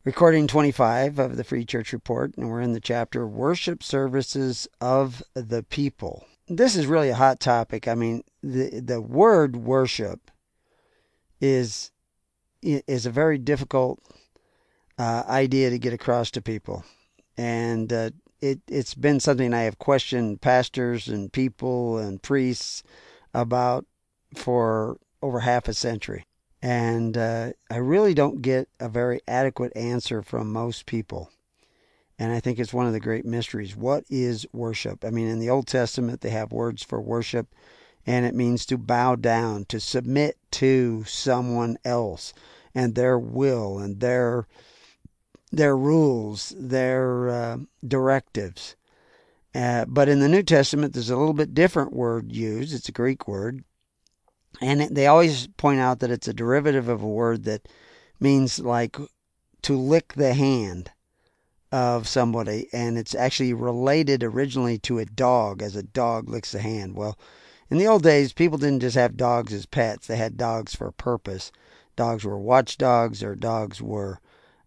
Recording 25 of the Free Church Report, and we're in the chapter Worship Services of the People. This is really a hot topic. I mean, the word worship is a very difficult idea to get across to people. And it's been something I have questioned pastors and people and priests about for over half a century. And I really don't get a very adequate answer from most people. And I think it's one of the great mysteries. What is worship? I mean, in the Old Testament, they have words for worship, and it means to bow down, to submit to someone else and their will and their rules, their directives. But in the New Testament, there's a little bit different word used. It's a Greek word. And they always point out that it's a derivative of a word that means like to lick the hand of somebody. And it's actually related originally to a dog, as a dog licks the hand. Well, in the old days, people didn't just have dogs as pets. They had dogs for a purpose. Dogs were watchdogs, or dogs were,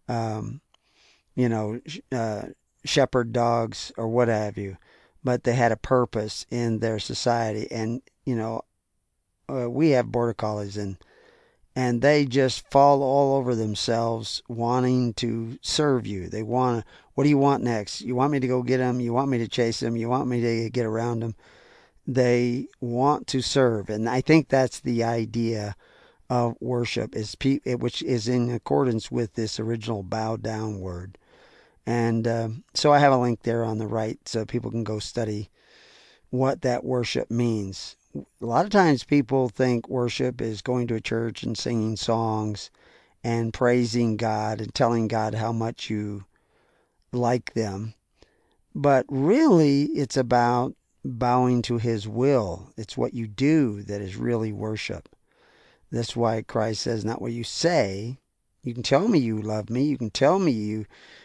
shepherd dogs or what have you. But they had a purpose in their society. And, we have border collies, and they just fall all over themselves wanting to serve you. They want to, what do you want next? You want me to go get them? You want me to chase them? You want me to get around them? They want to serve. And I think that's the idea of worship, which is in accordance with this original bow down word. And so I have a link there on the right so people can go study what that worship means. A lot of times people think worship is going to a church and singing songs and praising God and telling God how much you like them. But really, it's about bowing to His will. It's what you do that is really worship. That's why Christ says, not what you say. You can tell me you love me. You can tell me you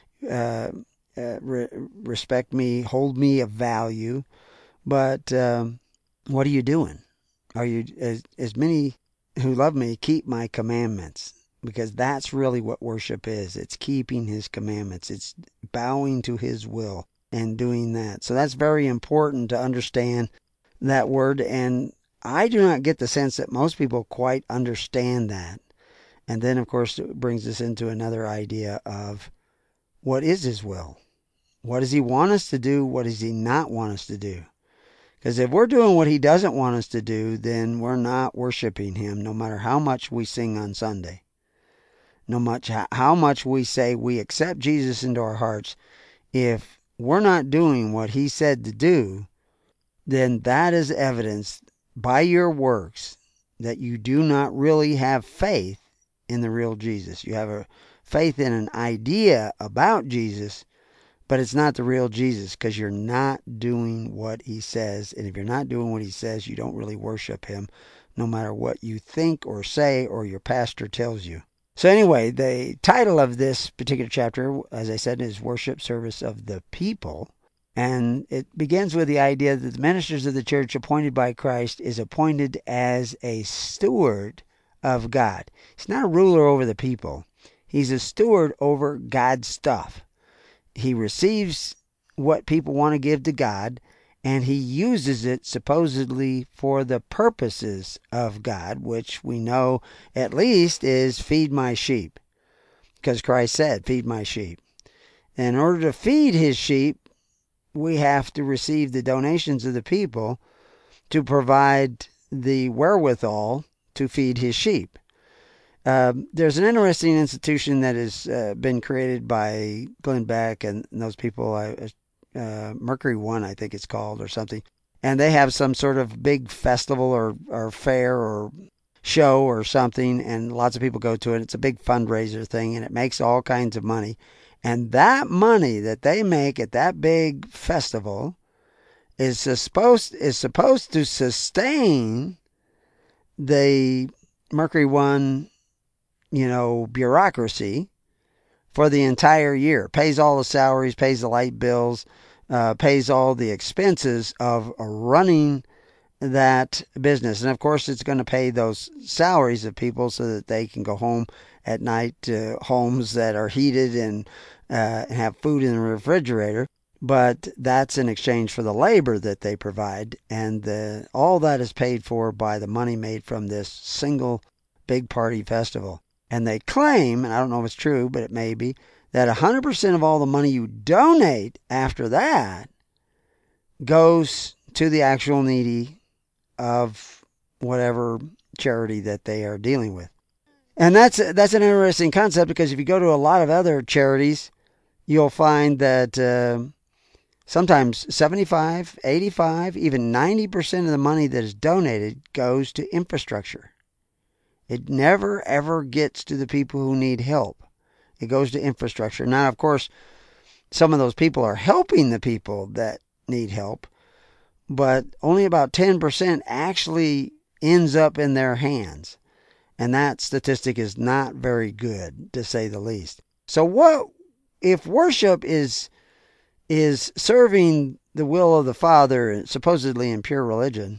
respect me, hold me of value. But what are you doing? Are you, as many who love me, keep my commandments? Because that's really what worship is. It's keeping His commandments. It's bowing to His will and doing that. So that's very important to understand that word. And I do not get the sense that most people quite understand that. And then, of course, it brings us into another idea of what is His will? What does He want us to do? What does He not want us to do? Because if we're doing what He doesn't want us to do, then we're not worshiping Him, no matter how much we sing on Sunday. No matter how much we say we accept Jesus into our hearts. If we're not doing what He said to do, then that is evidence by your works that you do not really have faith in the real Jesus. You have a faith in an idea about Jesus, but it's not the real Jesus, because you're not doing what He says. And if you're not doing what He says, you don't really worship Him, no matter what you think or say or your pastor tells you. So anyway, the title of this particular chapter, as I said, is Worship Service of the People. And it begins with the idea that the ministers of the church appointed by Christ is appointed as a steward of God. He's not a ruler over the people. He's a steward over God's stuff. He receives what people want to give to God, and He uses it supposedly for the purposes of God, which we know at least is feed my sheep, because Christ said, feed my sheep. And in order to feed His sheep, we have to receive the donations of the people to provide the wherewithal to feed His sheep. There's an interesting institution that has been created by Glenn Beck and those people, Mercury One, I think it's called, or something. And they have some sort of big festival or fair or show or something, and lots of people go to it. It's a big fundraiser thing, and it makes all kinds of money. And that money that they make at that big festival is supposed to sustain the Mercury One, bureaucracy for the entire year. Pays all the salaries, pays the light bills, pays all the expenses of running that business. And of course, it's going to pay those salaries of people so that they can go home at night to homes that are heated and have food in the refrigerator. But that's in exchange for the labor that they provide. And all that is paid for by the money made from this single big party festival. And they claim, and I don't know if it's true, but it may be, that 100% of all the money you donate after that goes to the actual needy of whatever charity that they are dealing with. And that's an interesting concept, because if you go to a lot of other charities, you'll find that sometimes 75, 85, even 90% of the money that is donated goes to infrastructure. It never, ever gets to the people who need help. It goes to infrastructure. Now, of course, some of those people are helping the people that need help, but only about 10% actually ends up in their hands. And that statistic is not very good, to say the least. So what if worship is serving the will of the Father, supposedly in pure religion?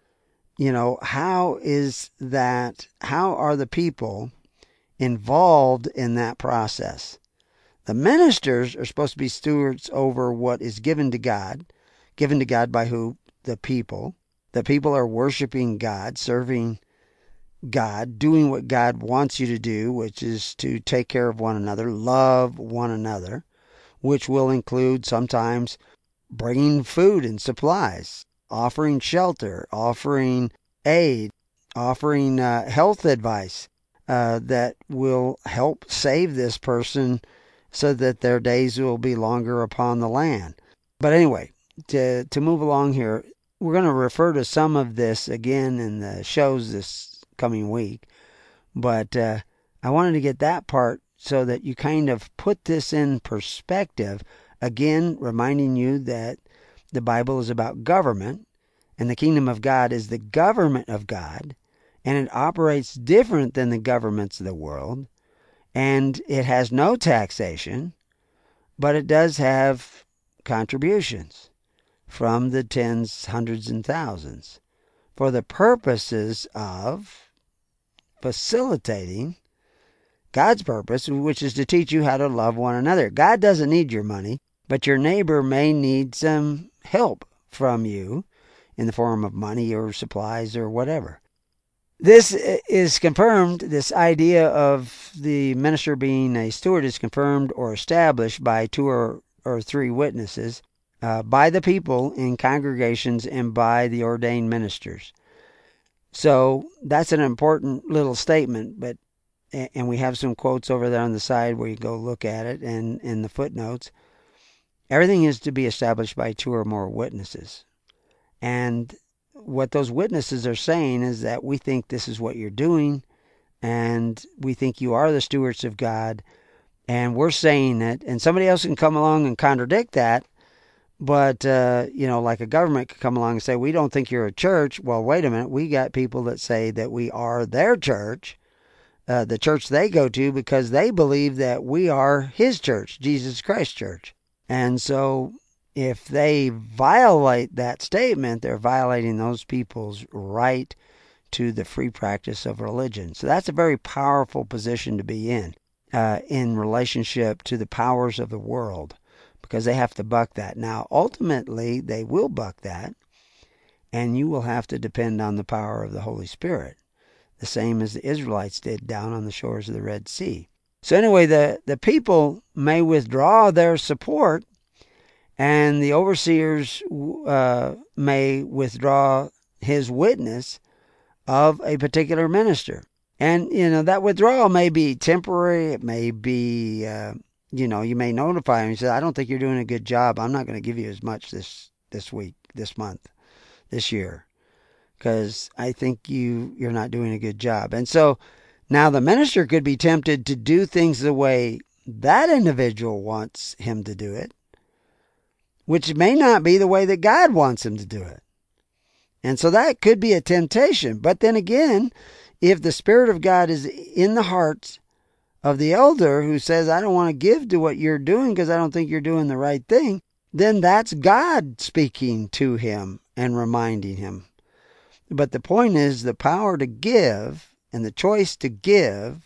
How is that? How are the people involved in that process? The ministers are supposed to be stewards over what is given to God. Given to God by who? The people. The people are worshiping God, serving God, doing what God wants you to do, which is to take care of one another, love one another, which will include sometimes bringing food and supplies, offering shelter, offering aid, offering health advice that will help save this person so that their days will be longer upon the land. But anyway, to move along here, we're going to refer to some of this again in the shows this coming week. But I wanted to get that part so that you kind of put this in perspective. Again, reminding you that the Bible is about government, and the kingdom of God is the government of God, and it operates different than the governments of the world, and it has no taxation, but it does have contributions from the tens, hundreds, and thousands for the purposes of facilitating God's purpose, which is to teach you how to love one another. God doesn't need your money, but your neighbor may need some help from you in the form of money or supplies or whatever. This is confirmed, this idea of the minister being a steward is confirmed or established by 2 or 3 witnesses, by the people in congregations and by the ordained ministers. So that's an important little statement, and we have some quotes over there on the side where you go look at it, and in the footnotes. Everything is to be established by 2 or more witnesses. And what those witnesses are saying is that we think this is what you're doing, and we think you are the stewards of God, and we're saying it, and somebody else can come along and contradict that, but, like a government could come along and say, we don't think you're a church. Well, wait a minute, we got people that say that we are their church, the church they go to, because they believe that we are his church, Jesus Christ Church. And so if they violate that statement, they're violating those people's right to the free practice of religion. So that's a very powerful position to be in relationship to the powers of the world, because they have to buck that. Now, ultimately, they will buck that, and you will have to depend on the power of the Holy Spirit, the same as the Israelites did down on the shores of the Red Sea. So anyway, the people may withdraw their support, and the overseers may withdraw his witness of a particular minister. And, that withdrawal may be temporary. It may be, you may notify him. You say, I don't think you're doing a good job. I'm not going to give you as much this week, this month, this year, because I think you're not doing a good job. And so now the minister could be tempted to do things the way that individual wants him to do it, which may not be the way that God wants him to do it. And so that could be a temptation. But then again, if the Spirit of God is in the hearts of the elder who says, I don't want to give to what you're doing because I don't think you're doing the right thing, then that's God speaking to him and reminding him. But the point is, the power to give and the choice to give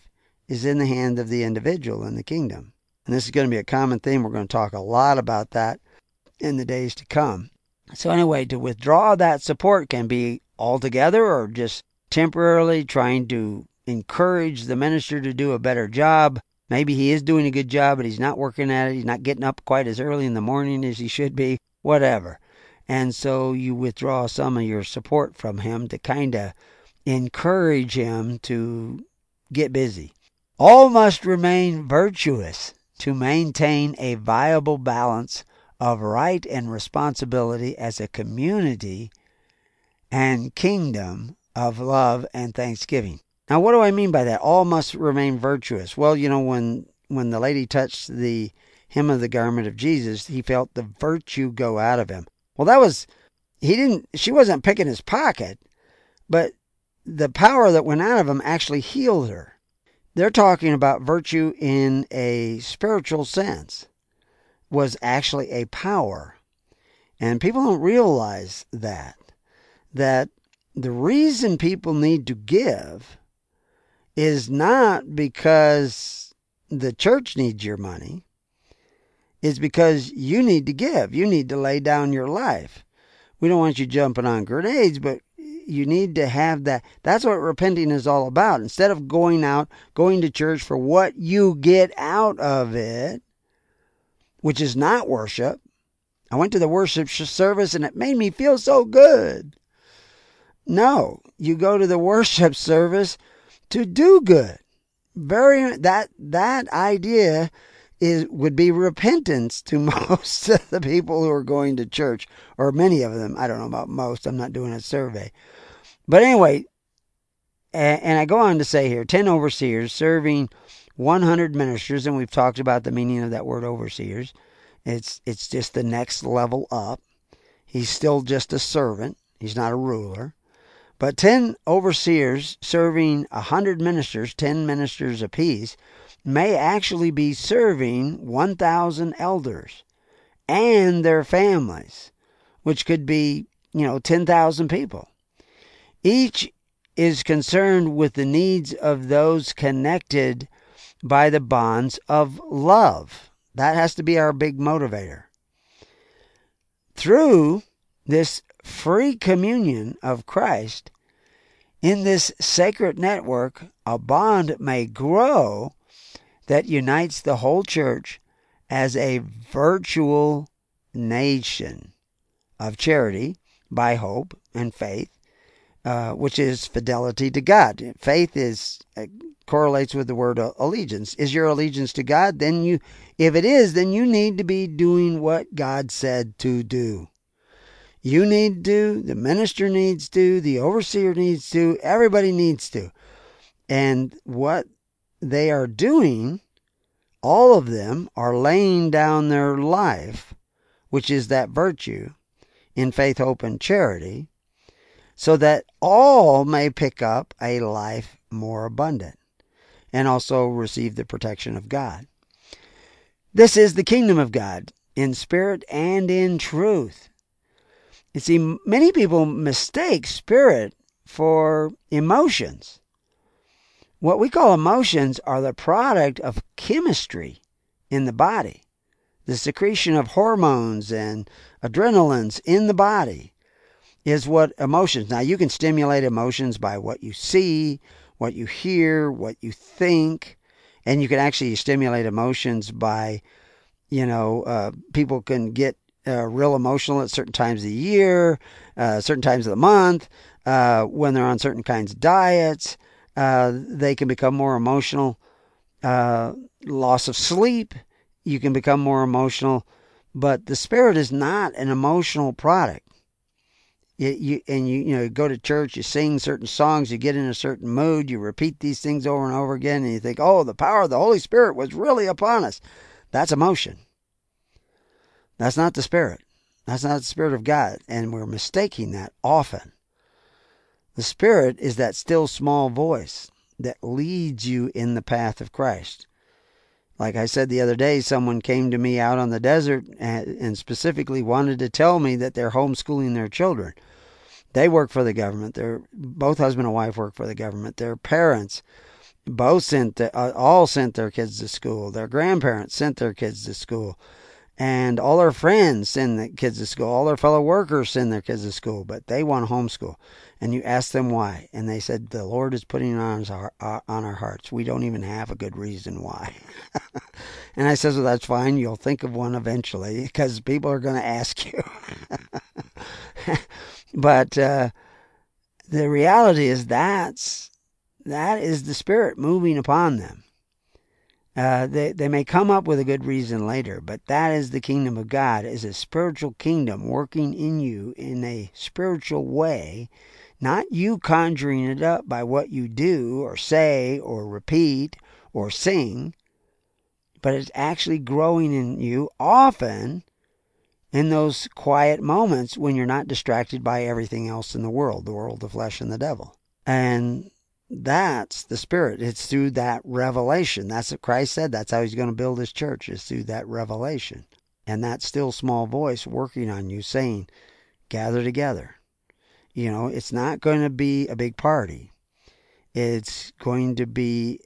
is in the hand of the individual in the kingdom. And this is going to be a common theme. We're going to talk a lot about that in the days to come. So anyway, to withdraw that support can be altogether or just temporarily trying to encourage the minister to do a better job. Maybe he is doing a good job, but he's not working at it. He's not getting up quite as early in the morning as he should be, whatever. And so you withdraw some of your support from him to kind of encourage him to get busy. All must remain virtuous to maintain a viable balance of right and responsibility as a community and kingdom of love and thanksgiving. Now, what do I mean by that? All must remain virtuous. Well, when the lady touched the hem of the garment of Jesus, he felt the virtue go out of him. Well, she wasn't picking his pocket, but the power that went out of him actually healed her. They're talking about virtue in a spiritual sense, was actually a power. And people don't realize that the reason people need to give is not because the church needs your money. It's because you need to give. You need to lay down your life. We don't want you jumping on grenades, but you need to have that. That's what repenting is all about. Instead of going to church for what you get out of it, which is not worship. I went to the worship service and it made me feel so good. No, you go to the worship service to do good. That idea would be repentance to most of the people who are going to church, or many of them. I don't know about most. I'm not doing a survey. But anyway, and I go on to say here, 10 overseers serving 100 ministers, and we've talked about the meaning of that word overseers. It's just the next level up. He's still just a servant. He's not a ruler. But 10 overseers serving 100 ministers, 10 ministers apiece, may actually be serving 1,000 elders and their families, which could be, 10,000 people. Each is concerned with the needs of those connected by the bonds of love. That has to be our big motivator. Through this free communion of Christ, in this sacred network, a bond may grow that unites the whole church as a virtual nation of charity by hope and faith, which is fidelity to God. Faith correlates with the word allegiance. Is your allegiance to God? If it is, then you need to be doing what God said to do. You need to, the minister needs to, the overseer needs to, everybody needs to. And what they are doing, all of them are laying down their life, which is that virtue, in faith, hope, and charity, so that all may pick up a life more abundant and also receive the protection of God. This is the kingdom of God in spirit and in truth. You see, many people mistake spirit for emotions. What we call emotions are the product of chemistry in the body, the secretion of hormones and adrenalines in the body is what emotions. Now, you can stimulate emotions by what you see, what you hear, what you think, and you can actually stimulate emotions by, people can get real emotional at certain times of the year, certain times of the month, when they're on certain kinds of diets. They can become more emotional. Loss of sleep, you can become more emotional. But the spirit is not an emotional product. You go to church, you sing certain songs, you get in a certain mood, you repeat these things over and over again, and you think, oh, the power of the Holy Spirit was really upon us. That's emotion. That's not the Spirit. That's not the Spirit of God, and we're mistaking that often. The Spirit is that still small voice that leads you in the path of Christ. Like I said the other day, someone came to me out on the desert and specifically wanted to tell me that they're homeschooling their children. They work for the government. Both husband and wife work for the government. Their parents all sent their kids to school. Their grandparents sent their kids to school. And all their friends send the kids to school. All their fellow workers send their kids to school. But they want to homeschool. And you ask them why. And they said, the Lord is putting it on our hearts. We don't even have a good reason why. And I says, well, that's fine. You'll think of one eventually because people are going to ask you. But the reality is that is the Spirit moving upon them. They may come up with a good reason later, but that is the kingdom of God, is a spiritual kingdom working in you in a spiritual way, not you conjuring it up by what you do or say or repeat or sing, but it's actually growing in you often in those quiet moments when you're not distracted by everything else in the world, the flesh, and the devil. And that's the Spirit. It's through that revelation. That's what Christ said. That's how he's going to build his church, is through that revelation. And that still small voice working on you saying, gather together. You know, it's not going to be a big party. It's going to be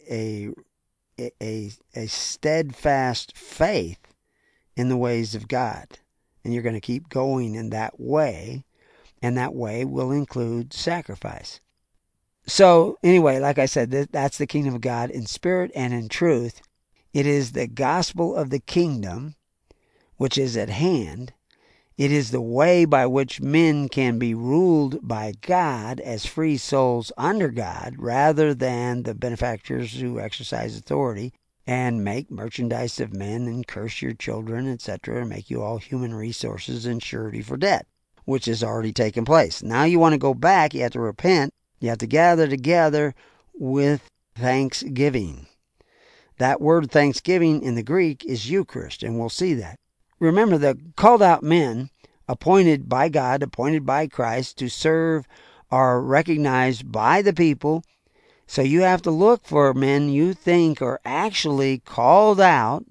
a steadfast faith in the ways of God. And you're going to keep going in that way. And that way will include sacrifice. So anyway, like I said, that's the kingdom of God in spirit and in truth. It is the gospel of the kingdom, which is at hand. It is the way by which men can be ruled by God as free souls under God, rather than the benefactors who exercise authority and make merchandise of men and curse your children, etc., and make you all human resources and surety for debt, which has already taken place. Now you want to go back, you have to repent. You have to gather together with thanksgiving. That word thanksgiving in the Greek is Eucharist, and we'll see that. Remember, the called out men appointed by God, appointed by Christ to serve, are recognized by the people. So you have to look for men you think are actually called out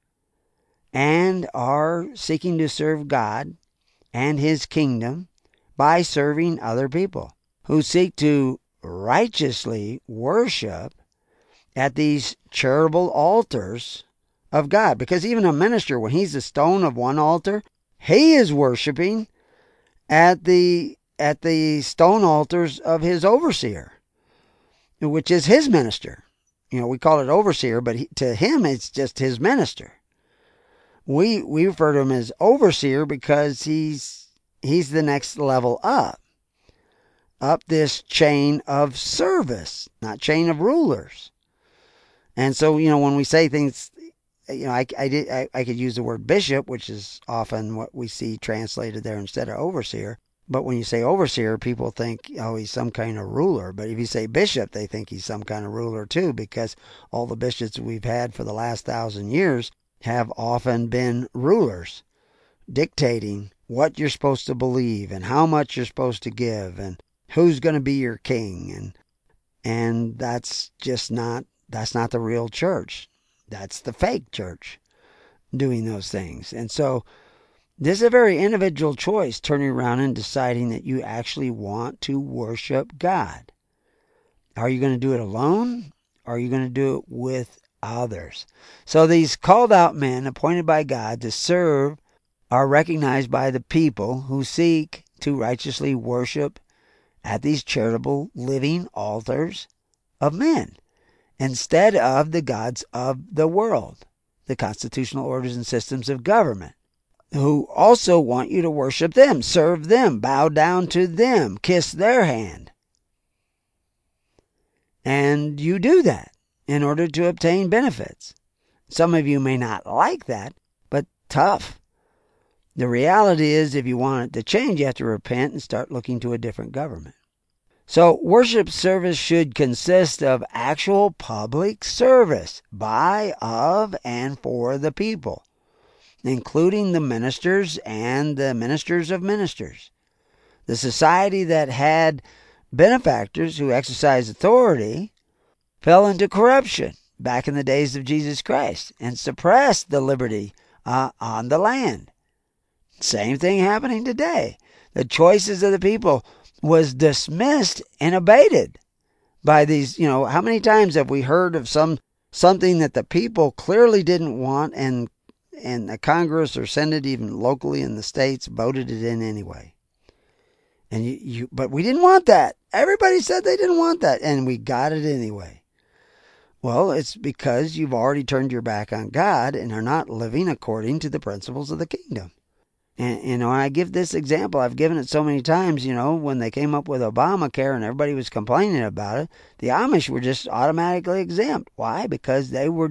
and are seeking to serve God and his kingdom by serving other people who seek to righteously worship at these charitable altars of God. Because even a minister, when he's the stone of one altar, he is worshiping at the stone altars of his overseer, which is his minister. You know, we call it overseer, but to him it's just his minister. We refer to him as overseer because he's the next level up this chain of service, not chain of rulers. And so, you know, when we say things, you know, I could use the word bishop, which is often what we see translated there instead of overseer. But when you say overseer, people think, oh, he's some kind of ruler. But if you say bishop, they think he's some kind of ruler too, because all the bishops we've had for the last 1,000 years have often been rulers, dictating what you're supposed to believe and how much you're supposed to give and who's going to be your king. And that's not the real church. That's the fake church doing those things. And so this is a very individual choice, turning around and deciding that you actually want to worship God. Are you going to do it alone? Or are you going to do it with others? So these called out men appointed by God to serve are recognized by the people who seek to righteously worship at these charitable living altars of men instead of the gods of the world, the constitutional orders and systems of government, who also want you to worship them, serve them, bow down to them, kiss their hand. And you do that in order to obtain benefits. Some of you may not like that, but tough. The reality is, if you want it to change, you have to repent and start looking to a different government. So worship service should consist of actual public service by, of, and for the people, including the ministers and the ministers of ministers. The society that had benefactors who exercised authority fell into corruption back in the days of Jesus Christ and suppressed the liberty on the land. Same thing happening today. The choices of the people was dismissed and abated by these, how many times have we heard of something that the people clearly didn't want, and the Congress or Senate, even locally in the states, voted it in anyway? And but we didn't want that. Everybody said they didn't want that, and we got it anyway. Well, it's because you've already turned your back on God and are not living according to the principles of the kingdom. And I give this example. I've given it so many times, when they came up with Obamacare and everybody was complaining about it, the Amish were just automatically exempt. Why? Because they were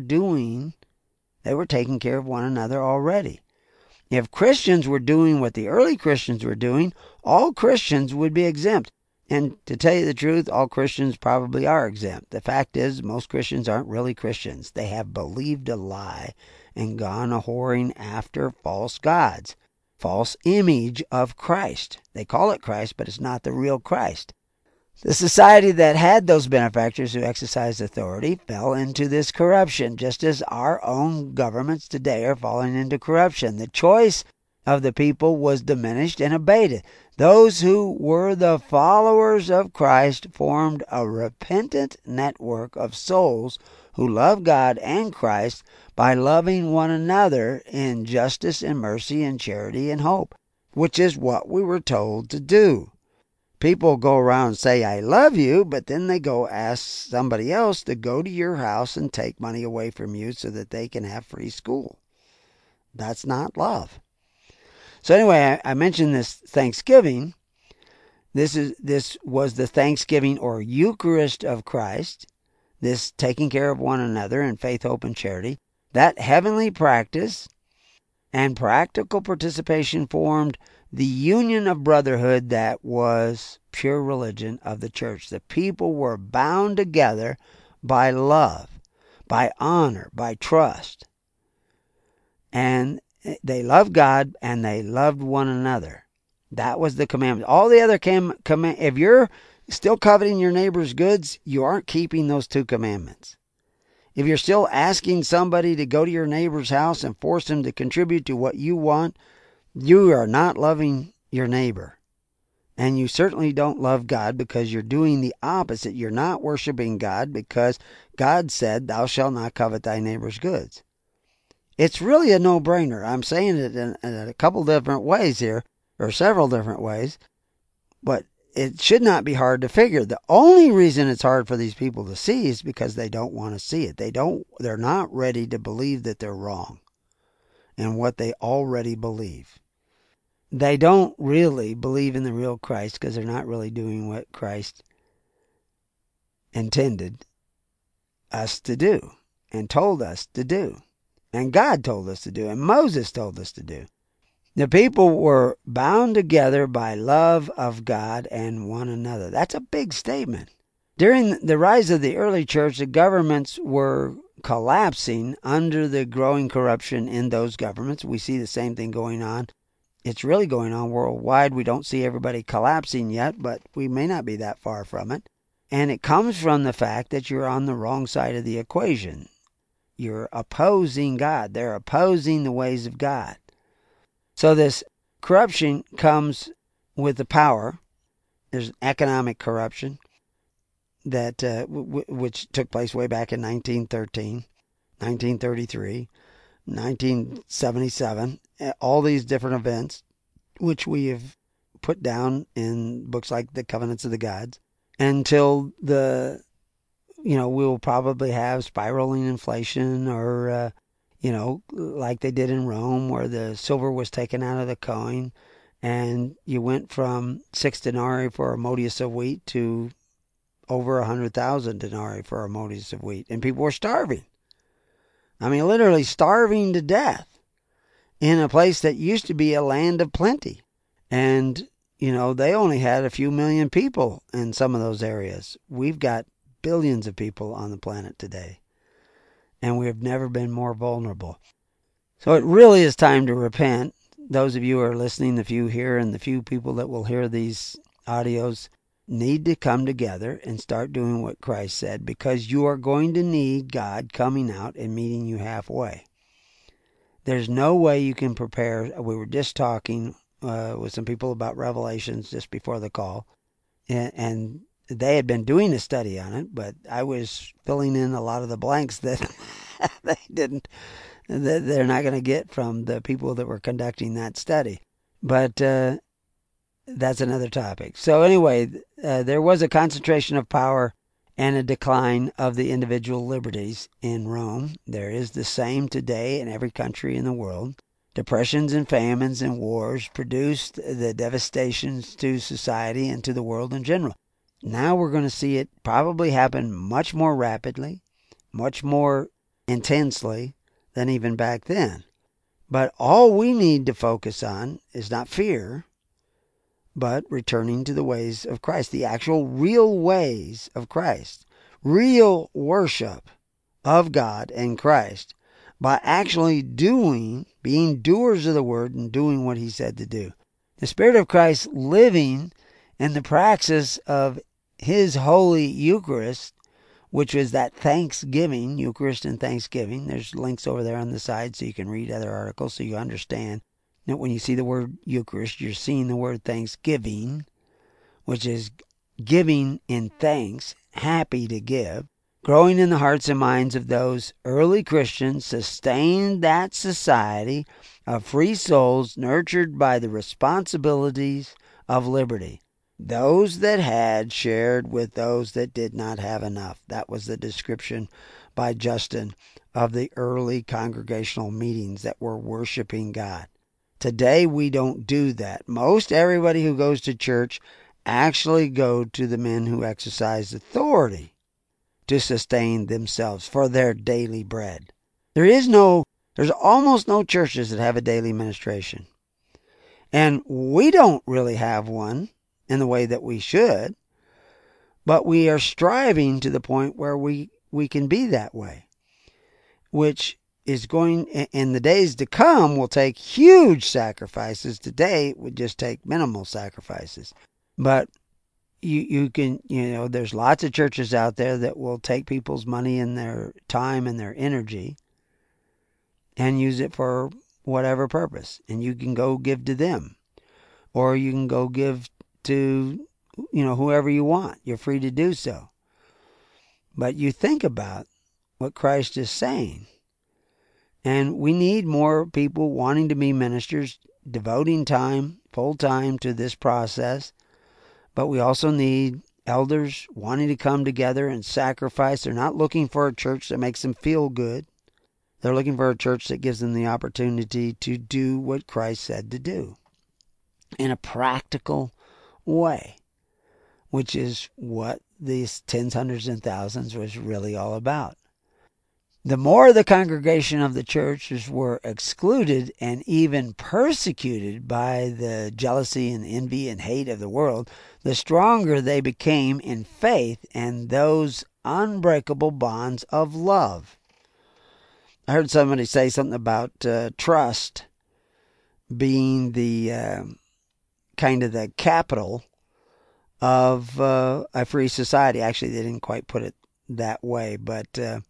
taking care of one another already. If Christians were doing what the early Christians were doing, all Christians would be exempt. And to tell you the truth, all Christians probably are exempt. The fact is, most Christians aren't really Christians. They have believed a lie and gone a-whoring after false gods, false image of Christ. They call it Christ, but it's not the real Christ. The society that had those benefactors who exercised authority fell into this corruption, just as our own governments today are falling into corruption. The choice of the people was diminished and abated. Those who were the followers of Christ formed a repentant network of souls who love God and Christ by loving one another in justice and mercy and charity and hope, which is what we were told to do. People go around and say, I love you, but then they go ask somebody else to go to your house and take money away from you so that they can have free school. That's not love. So anyway, I mentioned this Thanksgiving. This was the Thanksgiving or Eucharist of Christ, this taking care of one another in faith, hope, and charity. That heavenly practice and practical participation formed the union of brotherhood that was pure religion of the church. The people were bound together by love, by honor, by trust. And they loved God and they loved one another. That was the commandment. All the other if you're still coveting your neighbor's goods, you aren't keeping those two commandments. If you're still asking somebody to go to your neighbor's house and force them to contribute to what you want, you are not loving your neighbor. And you certainly don't love God, because you're doing the opposite. You're not worshiping God, because God said, thou shalt not covet thy neighbor's goods. It's really a no-brainer. I'm saying it in a couple different ways here, or several different ways, but it should not be hard to figure. The only reason it's hard for these people to see is because they don't want to see it. They're not ready to believe that they're wrong in what they already believe. They don't really believe in the real Christ because they're not really doing what Christ intended us to do and told us to do. And God told us to do, and Moses told us to do. The people were bound together by love of God and one another. That's a big statement. During the rise of the early church, the governments were collapsing under the growing corruption in those governments. We see the same thing going on. It's really going on worldwide. We don't see everybody collapsing yet, but we may not be that far from it. And it comes from the fact that you're on the wrong side of the equation. You're opposing God. They're opposing the ways of God. So this corruption comes with the power. There's economic corruption that which took place way back in 1913, 1933, 1977. All these different events, which we have put down in books like The Covenants of the Gods, until we'll probably have spiraling inflation, or like they did in Rome, where the silver was taken out of the coin, and you went from 6 denarii for a modius of wheat to over 100,000 denarii for a modius of wheat, and people were starving. I mean, literally starving to death in a place that used to be a land of plenty. And, they only had a few million people in some of those areas. We've got billions of people on the planet today, and we have never been more vulnerable. So it really is time to repent. Those of you who are listening, the few here and the few people that will hear these audios, need to come together and start doing what Christ said, because you are going to need God coming out and meeting you halfway. There's no way you can prepare. We were just talking with some people about Revelations just before the call, and they had been doing a study on it, but I was filling in a lot of the blanks that they didn't, that they're not going to get from the people that were conducting that study. But that's another topic. So anyway, there was a concentration of power and a decline of the individual liberties in Rome. There is the same today in every country in the world. Depressions and famines and wars produced the devastations to society and to the world in general. Now we're going to see it probably happen much more rapidly, much more intensely than even back then. But all we need to focus on is not fear, but returning to the ways of Christ, the actual real ways of Christ, real worship of God and Christ by actually being doers of the word and doing what he said to do. The Spirit of Christ living in the praxis of his holy Eucharist, which was that Thanksgiving, Eucharist and Thanksgiving. There's links over there on the side so you can read other articles so you understand that when you see the word Eucharist, you're seeing the word Thanksgiving, which is giving in thanks, happy to give. Growing in the hearts and minds of those early Christians sustained that society of free souls nurtured by the responsibilities of liberty. Those that had shared with those that did not have enough. That was the description by Justin of the early congregational meetings that were worshiping God. Today we don't do that. Most everybody who goes to church actually go to the men who exercise authority to sustain themselves for their daily bread. There's almost no churches that have a daily ministration. And we don't really have one in the way that we should, but we are striving to the point where we can be that way, which is going, in the days to come, will take huge sacrifices. Today it would just take minimal sacrifices. But you can, there's lots of churches out there that will take people's money and their time and their energy and use it for whatever purpose. And you can go give to them, or you can go give to, whoever you want. You're free to do so. But you think about what Christ is saying. And we need more people wanting to be ministers, devoting time, full time to this process. But we also need elders wanting to come together and sacrifice. They're not looking for a church that makes them feel good. They're looking for a church that gives them the opportunity to do what Christ said to do in a practical way, which is what these tens, hundreds, and thousands was really all about. The more the congregation of the churches were excluded and even persecuted by the jealousy and envy and hate of the world, the stronger they became in faith and those unbreakable bonds of love. I heard somebody say something about trust being the kind of the capital of a free society. Actually, they didn't quite put it that way, but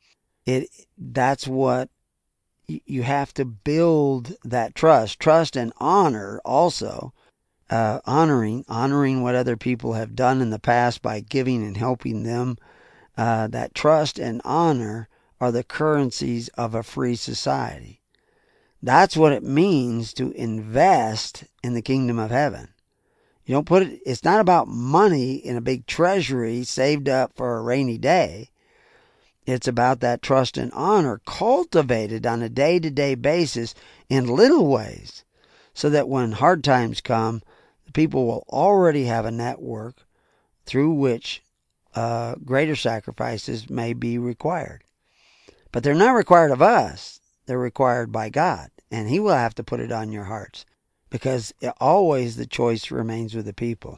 that's what you have to build, that trust and honor also. Honoring what other people have done in the past by giving and helping them. That trust and honor are the currencies of a free society. That's what it means to invest in the kingdom of heaven. You don't put it, it's not about money in a big treasury saved up for a rainy day. It's about that trust and honor cultivated on a day-to-day basis in little ways, so that when hard times come, the people will already have a network through which greater sacrifices may be required. But they're not required of us. They're required by God, and He will have to put it on your hearts, because always the choice remains with the people.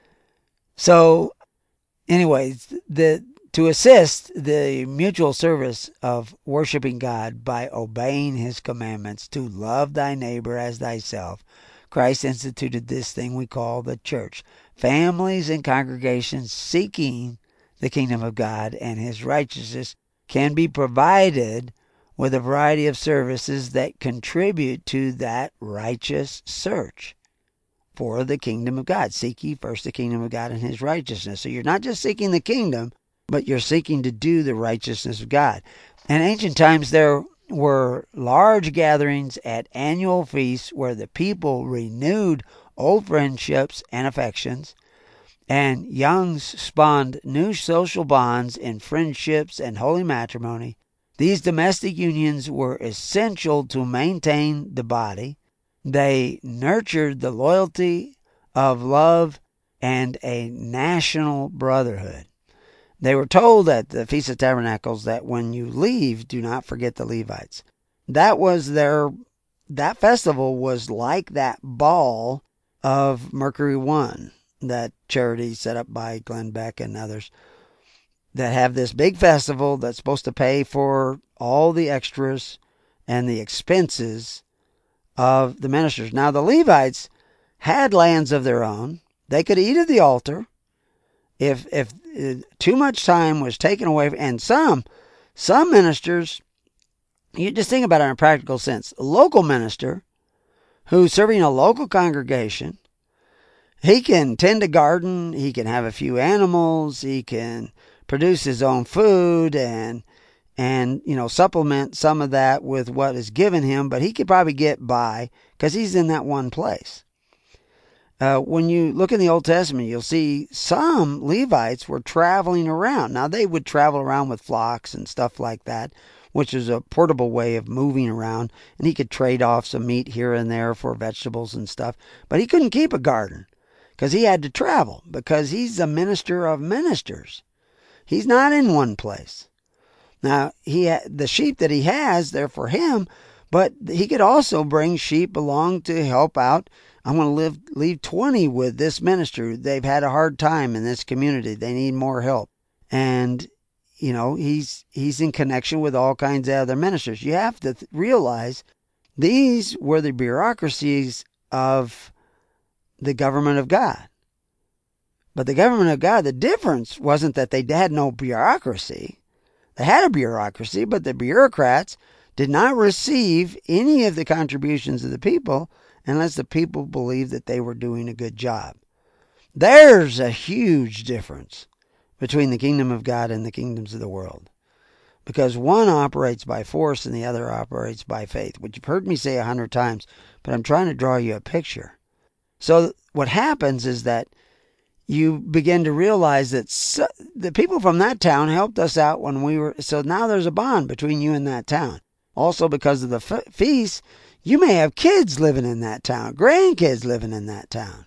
So, anyways, to assist the mutual service of worshiping God by obeying His commandments to love thy neighbor as thyself, Christ instituted this thing we call the church. Families and congregations seeking the kingdom of God and His righteousness can be provided with a variety of services that contribute to that righteous search for the kingdom of God. Seek ye first the kingdom of God and his righteousness. So you're not just seeking the kingdom, but you're seeking to do the righteousness of God. In ancient times, there were large gatherings at annual feasts where the people renewed old friendships and affections, and youngs spawned new social bonds in friendships and holy matrimony. These domestic unions were essential to maintain the body. They nurtured the loyalty of love and a national brotherhood. They were told at the Feast of Tabernacles that when you leave, do not forget the Levites. That festival was like that ball of Mercury One, that charity set up by Glenn Beck and others, that have this big festival that's supposed to pay for all the extras and the expenses of the ministers. Now, the Levites had lands of their own. They could eat at the altar. If too much time was taken away, and some ministers, you just think about it in a practical sense. A local minister who's serving a local congregation, he can tend a garden, he can have a few animals, he can produce his own food and supplement some of that with what is given him, but he could probably get by because he's in that one place. When you look in the Old Testament, you'll see some Levites were traveling around. Now, they would travel around with flocks and stuff like that, which is a portable way of moving around, and he could trade off some meat here and there for vegetables and stuff. But he couldn't keep a garden because he had to travel, because he's a minister of ministers. He's not in one place. Now, the sheep that he has, they're for him, but he could also bring sheep along to help out. I want to leave 20 with this minister. They've had a hard time in this community. They need more help. And, he's in connection with all kinds of other ministers. You have to realize these were the bureaucracies of the government of God. But the government of God, the difference wasn't that they had no bureaucracy. They had a bureaucracy, but the bureaucrats did not receive any of the contributions of the people unless the people believed that they were doing a good job. There's a huge difference between the kingdom of God and the kingdoms of the world, because one operates by force and the other operates by faith, which you've heard me say 100 times, but I'm trying to draw you a picture. So what happens is that you begin to realize that the people from that town helped us out when we were, so now there's a bond between you and that town. Also, because of the feast, you may have kids living in that town, grandkids living in that town.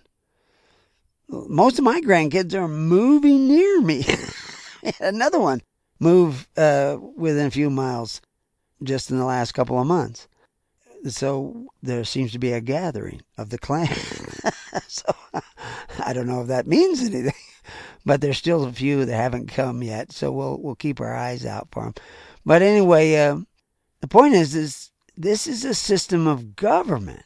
Most of my grandkids are moving near me. Another one moved within a few miles just in the last couple of months. So there seems to be a gathering of the clan. So I don't know if that means anything, but there's still a few that haven't come yet. So we'll keep our eyes out for them. But anyway, the point is this is a system of government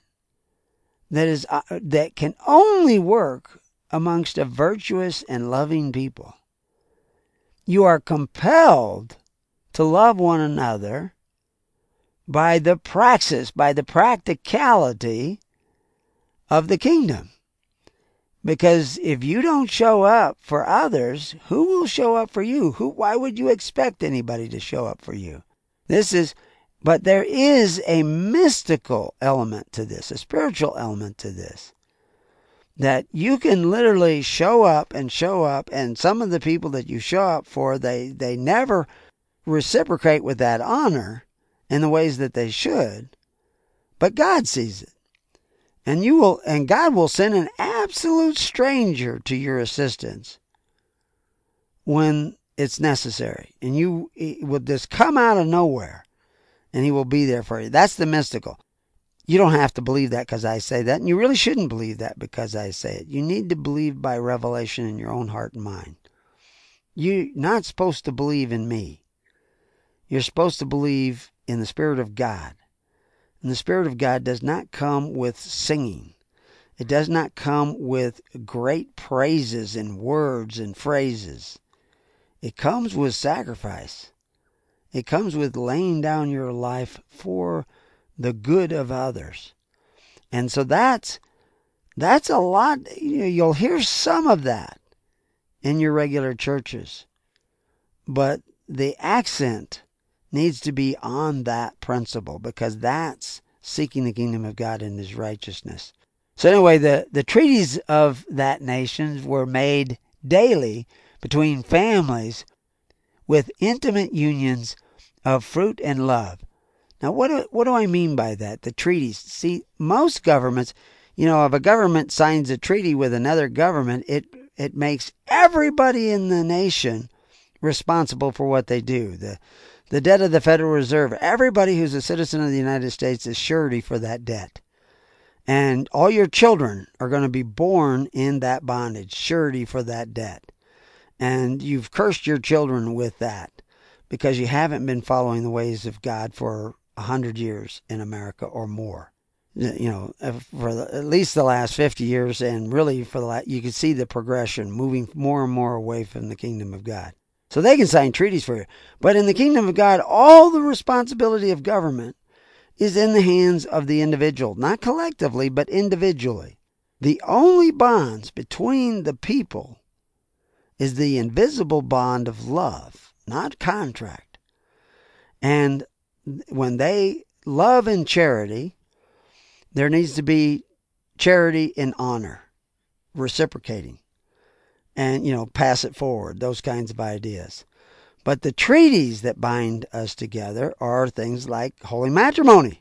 that can only work amongst a virtuous and loving people. You are compelled to love one another by the praxis, by the practicality of the kingdom. Because if you don't show up for others, who will show up for you? Why would you expect anybody to show up for you? But there is a mystical element to this, a spiritual element to this, that you can literally show up, and some of the people that you show up for, they never reciprocate with that honor in the ways that they should, but God sees it. And God will send an absolute stranger to your assistance when it's necessary. And he will just come out of nowhere, and he will be there for you. That's the mystical. You don't have to believe that because I say that, and you really shouldn't believe that because I say it. You need to believe by revelation in your own heart and mind. You're not supposed to believe in me. You're supposed to believe in the Spirit of God. And the Spirit of God does not come with singing. It does not come with great praises and words and phrases. It comes with sacrifice. It comes with laying down your life for the good of others. And so that's That's a lot. You'll hear some of that in your regular churches, but the accent needs to be on that principle, because that's seeking the kingdom of God and his righteousness. So anyway, the treaties of that nation were made daily between families with intimate unions of fruit and love. Now, what do I mean by that? The treaties. See, most governments, if a government signs a treaty with another government, it makes everybody in the nation responsible for what they do. The debt of the Federal Reserve, everybody who's a citizen of the United States is surety for that debt. And all your children are going to be born in that bondage, surety for that debt. And you've cursed your children with that because you haven't been following the ways of God for 100 years in America or more. For at least the last 50 years, and really you can see the progression moving more and more away from the kingdom of God. So they can sign treaties for you. But in the kingdom of God, all the responsibility of government is in the hands of the individual, not collectively, but individually. The only bonds between the people is the invisible bond of love, not contract. And when they love in charity, there needs to be charity in honor, reciprocating, and pass it forward, those kinds of ideas. But the treaties that bind us together are things like holy matrimony.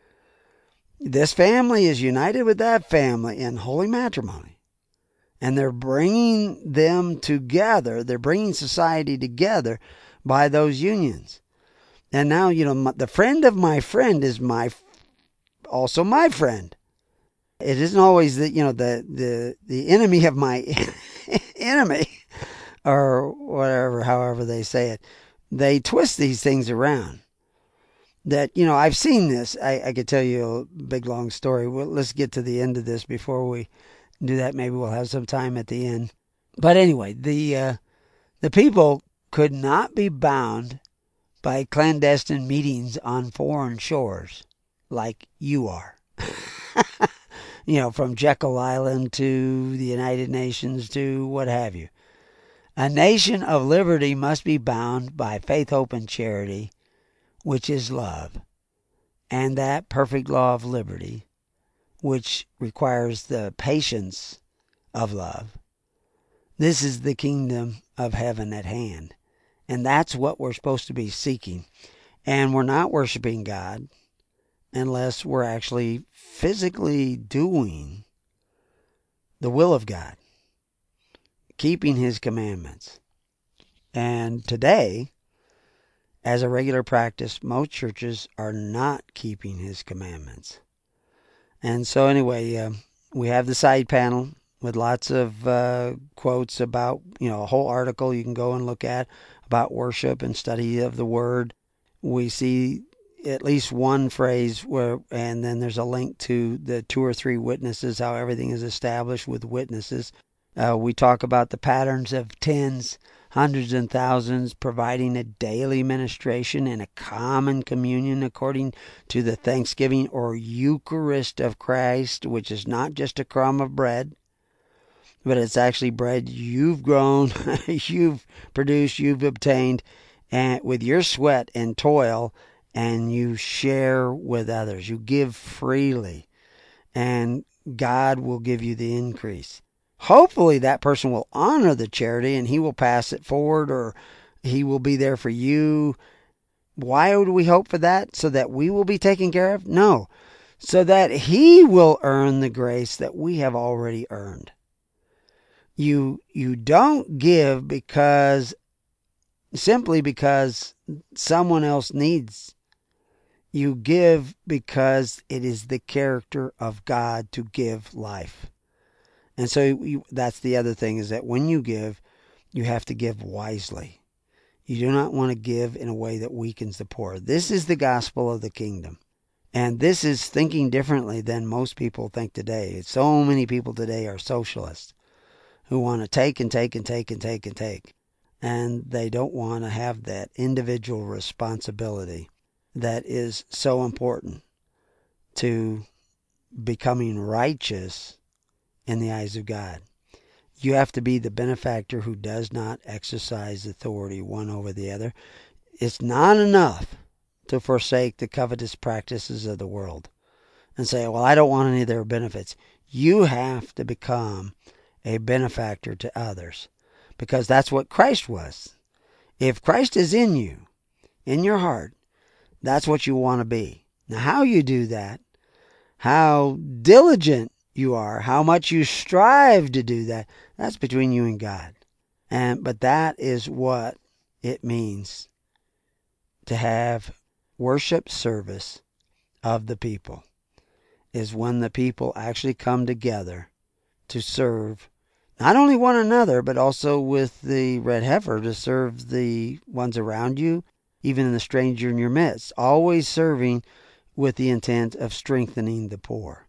This family is united with that family in holy matrimony. And they're bringing them together. They're bringing society together by those unions. And now, the friend of my friend is also my friend. It isn't always that, the enemy of my enemy, or whatever, however they say it. They twist these things around. That, I've seen this. I could tell you a big, long story. Well, let's get to the end of this before we do that. Maybe we'll have some time at the end. But anyway, the people could not be bound by clandestine meetings on foreign shores like you are. From Jekyll Island to the United Nations to what have you. A nation of liberty must be bound by faith, hope, and charity, which is love. And that perfect law of liberty, which requires the patience of love. This is the kingdom of heaven at hand. And that's what we're supposed to be seeking. And we're not worshiping God unless we're actually physically doing the will of God, keeping his commandments. And today, as a regular practice, most churches are not keeping his commandments. And so anyway, we have the side panel with lots of quotes about, a whole article you can go and look at about worship and study of the word. We see at least one phrase and then there's a link to the 2 or 3 witnesses, how everything is established with witnesses. We talk about the patterns of tens, hundreds, and thousands, providing a daily ministration and a common communion according to the Thanksgiving or Eucharist of Christ, which is not just a crumb of bread, but it's actually bread you've grown, you've produced, you've obtained, and with your sweat and toil, and you share with others. You give freely, and God will give you the increase. Hopefully that person will honor the charity and he will pass it forward, or he will be there for you. Why would we hope for that? So that we will be taken care of? No. So that he will earn the grace that we have already earned. You don't give simply because someone else needs. You give because it is the character of God to give life. And so that's the other thing, is that when you give, you have to give wisely. You do not want to give in a way that weakens the poor. This is the gospel of the kingdom. And this is thinking differently than most people think today. So many people today are socialists who want to take and take and take and take and take. And they don't want to have that individual responsibility that is so important to becoming righteous in the eyes of God. You have to be the benefactor who does not exercise authority one over the other. It's not enough to forsake the covetous practices of the world and say, well, I don't want any of their benefits. You have to become a benefactor to others, because that's what Christ was. If Christ is in you, in your heart, that's what you want to be. Now, how you do that, how diligent you are, how much you strive to do that, that's between you and God. But that is what it means to have worship service of the people, is when the people actually come together to serve not only one another, but also with the red heifer to serve the ones around you, even the stranger in your midst, always serving with the intent of strengthening the poor.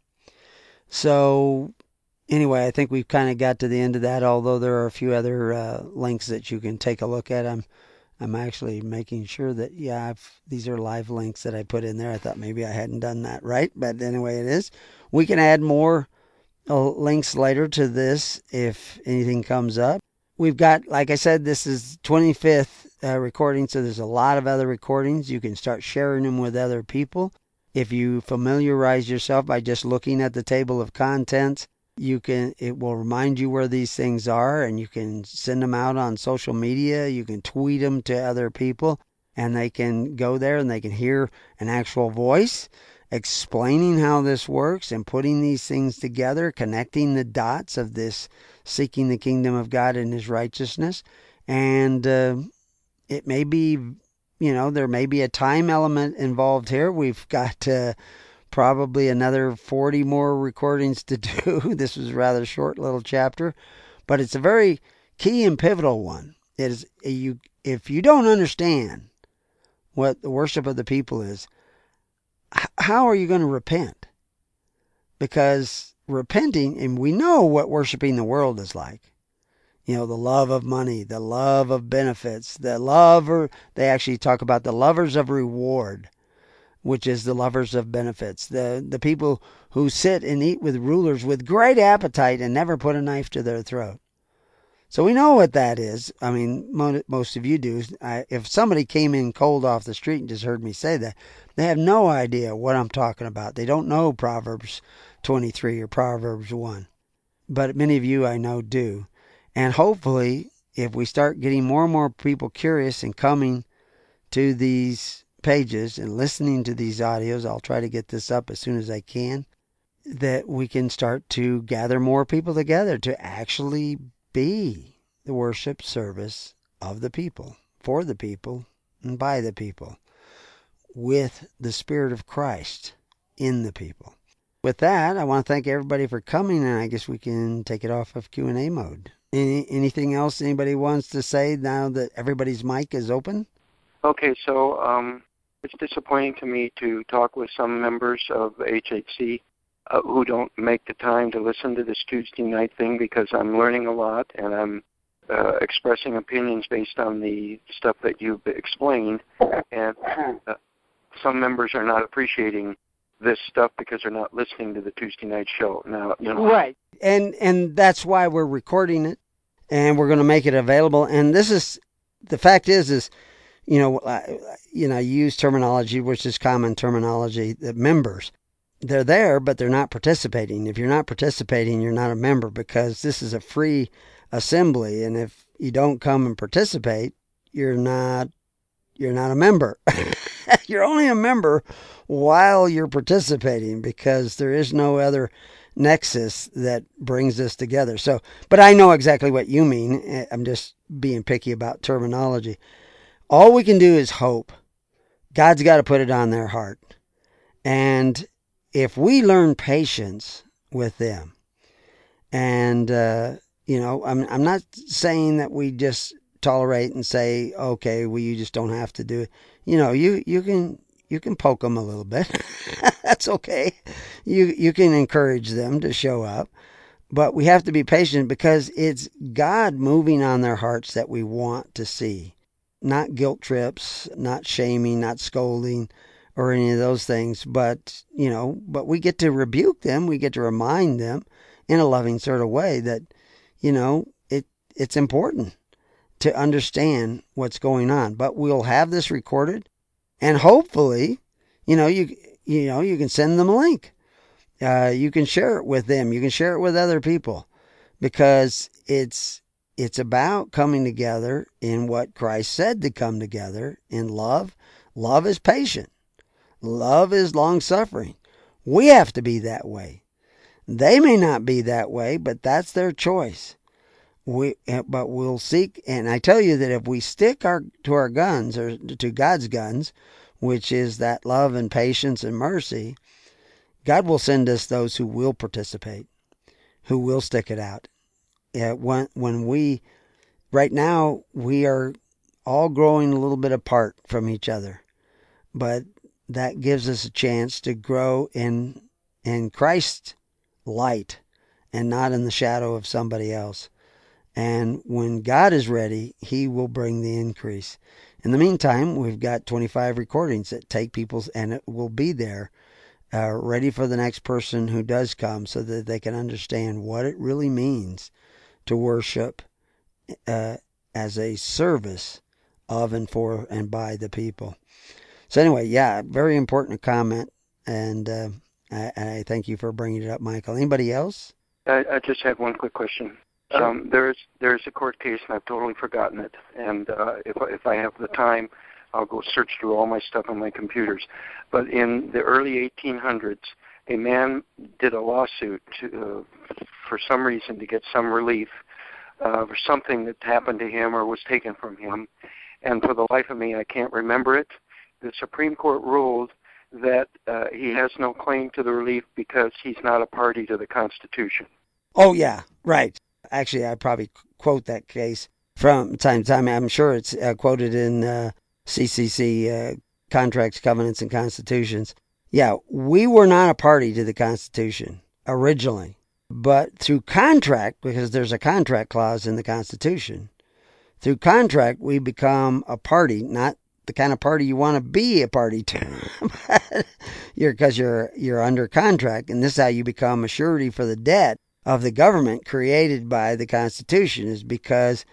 So anyway, I think we've kind of got to the end of that, although there are a few other links that you can take a look at. I'm actually making sure that, these are live links that I put in there. I thought maybe I hadn't done that right, but anyway, it is. We can add more links later to this if anything comes up. We've got, like I said, this is 25th recording, so there's a lot of other recordings. You can start sharing them with other people. If you familiarize yourself by just looking at the table of contents, it will remind you where these things are, and you can send them out on social media. You can tweet them to other people, and they can go there and they can hear an actual voice explaining how this works and putting these things together, connecting the dots of this seeking the kingdom of God and His righteousness. And it may be, there may be a time element involved here. We've got probably another 40 more recordings to do. This was a rather short little chapter, but it's a very key and pivotal one. If you don't understand what the worship of the people is, how are you going to repent? Because repenting, and we know what worshiping the world is like. The love of money, the love of benefits, they actually talk about the lovers of reward, which is the lovers of benefits. The people who sit and eat with rulers with great appetite and never put a knife to their throat. So we know what that is. I mean, most of you do. If somebody came in cold off the street and just heard me say that, they have no idea what I'm talking about. They don't know Proverbs 23 or Proverbs 1. But many of you I know do. And hopefully, if we start getting more and more people curious and coming to these pages and listening to these audios, I'll try to get this up as soon as I can, that we can start to gather more people together to actually be the worship service of the people, for the people, and by the people, with the Spirit of Christ in the people. With that, I want to thank everybody for coming, and I guess we can take it off of Q&A mode. Anything else anybody wants to say now that everybody's mic is open? Okay, so it's disappointing to me to talk with some members of HHC who don't make the time to listen to this Tuesday night thing, because I'm learning a lot and I'm expressing opinions based on the stuff that you've explained, and some members are not appreciating this stuff because they're not listening to the Tuesday night show. Now, Right, and that's why we're recording it, and we're going to make it available. And this is the fact is I use terminology which is common terminology. The members, they're there, but they're not participating. If you're not participating, you're not a member, because this is a free assembly, and if you don't come and participate, you're not a member. You're only a member while you're participating, because there is no other nexus that brings us together. So, but I know exactly what you mean. I'm just being picky about terminology. All we can do is hope. God's got to put it on their heart. And if we learn patience with them, and, I'm not saying that we just tolerate and say, okay, well, you just don't have to do it. You can poke them a little bit. That's okay. You can encourage them to show up. But we have to be patient, because it's God moving on their hearts that we want to see. Not guilt trips, not shaming, not scolding, or any of those things. But we get to rebuke them. We get to remind them. in a loving sort of way that, it's important to understand what's going on. But we'll have this recorded, and hopefully, you can send them a link. You can share it with them. You can share it with other people, because it's about coming together in what Christ said to come together in love. Love is patient. Love is long-suffering. We have to be that way. They may not be that way, but that's their choice. But we'll seek, and I tell you that if we stick to our guns, or to God's guns, which is that love and patience and mercy, God will send us those who will participate, who will stick it out. Right now, we are all growing a little bit apart from each other, but that gives us a chance to grow in Christ's light and not in the shadow of somebody else. And when God is ready, He will bring the increase. In the meantime, we've got 25 recordings that take people's, and it will be there, ready for the next person who does come, so that they can understand what it really means to worship as a service of and for and by the people. So anyway, yeah, very important comment, and I thank you for bringing it up, Michael. Anybody else? I just have one quick question. Sure. There's a court case, and I've totally forgotten it. And if I have the time, I'll go search through all my stuff on my computers. But in the early 1800s, a man did a lawsuit for some reason to get some relief for something that happened to him or was taken from him. And for the life of me, I can't remember it. The Supreme Court ruled that he has no claim to the relief because he's not a party to the Constitution. Oh, yeah, right. Actually, I probably quote that case from time to time. I'm sure it's quoted in CCC, Contracts, Covenants, and Constitutions. Yeah, we were not a party to the Constitution originally, but through contract, because there's a contract clause in the Constitution, through contract we become a party, not the kind of party you want to be a party to, because you're under contract, and this is how you become a surety for the debt of the government created by the Constitution, is because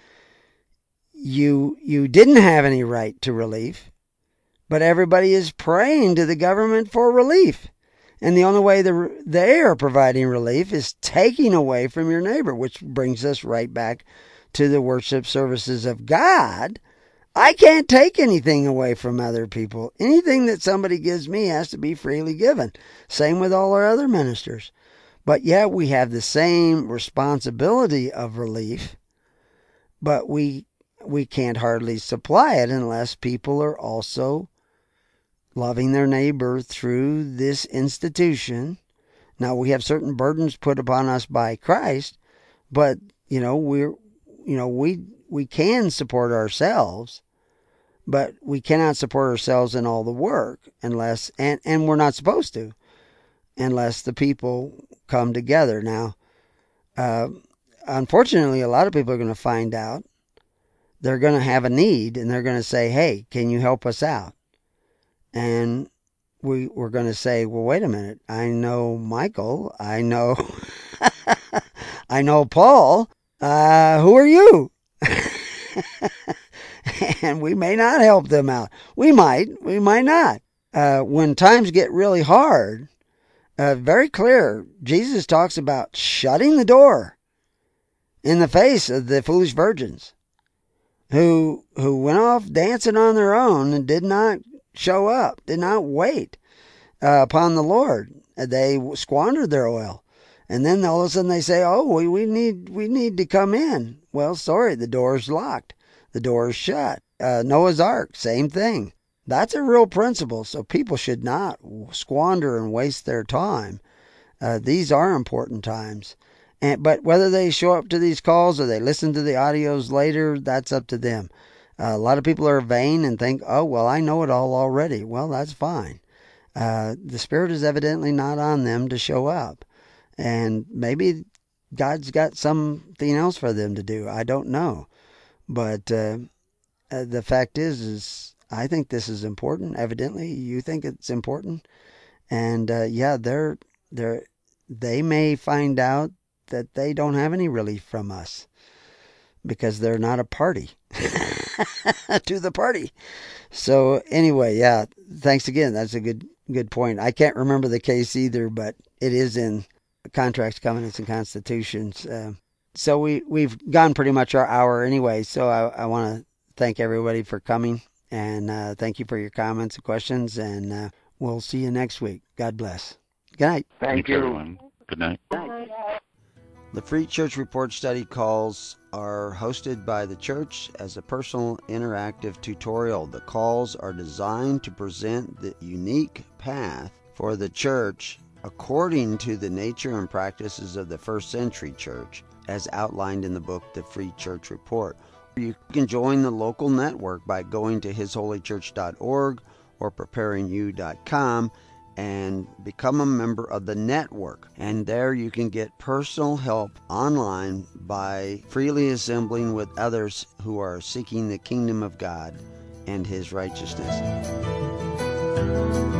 you didn't have any right to relief, but everybody is praying to the government for relief. And the only way they are providing relief is taking away from your neighbor, which brings us right back to the worship services of God. I can't take anything away from other people. Anything that somebody gives me has to be freely given. Same with all our other ministers. But yet we have the same responsibility of relief, but we can't hardly supply it unless people are also loving their neighbor through this institution. Now, we have certain burdens put upon us by Christ, but we can support ourselves, but we cannot support ourselves in all the work unless, and we're not supposed to, unless the people come together. Now, unfortunately, a lot of people are going to find out. They're going to have a need, and they're going to say, hey, can you help us out? And we're going to say, well, wait a minute. I know Michael. I know I know Paul. Who are you? And we may not help them out. We might not. When times get really hard, very clear, Jesus talks about shutting the door in the face of the foolish virgins who went off dancing on their own and did not show up, did not wait upon the Lord. They squandered their oil. And then all of a sudden they say, oh, we need to come in. Well, sorry, the door's locked. The door's shut. Noah's Ark, same thing. That's a real principle, so people should not squander and waste their time. These are important times. But whether they show up to these calls or they listen to the audios later, that's up to them. A lot of people are vain and think, oh, well, I know it all already. Well, that's fine. The Spirit is evidently not on them to show up. And maybe God's got something else for them to do. I don't know. But the fact is I think this is important. Evidently, you think it's important. And yeah, they may find out that they don't have any relief from us because they're not a party to the party. So anyway, yeah, thanks again. That's a good point. I can't remember the case either, but it is in Contracts, Covenants, and Constitutions. So we've gone pretty much our hour anyway. So I want to thank everybody for coming, and thank you for your comments and questions, and we'll see you next week. God bless. Good night. Thank you, everyone. Good night. The Free Church Report study calls are hosted by the church as a personal interactive tutorial. The calls are designed to present the unique path for the church according to the nature and practices of the first century church, as outlined in the book, The Free Church Report. You can join the local network by going to hisholychurch.org or preparingyou.com and become a member of the network. And there you can get personal help online by freely assembling with others who are seeking the kingdom of God and His righteousness.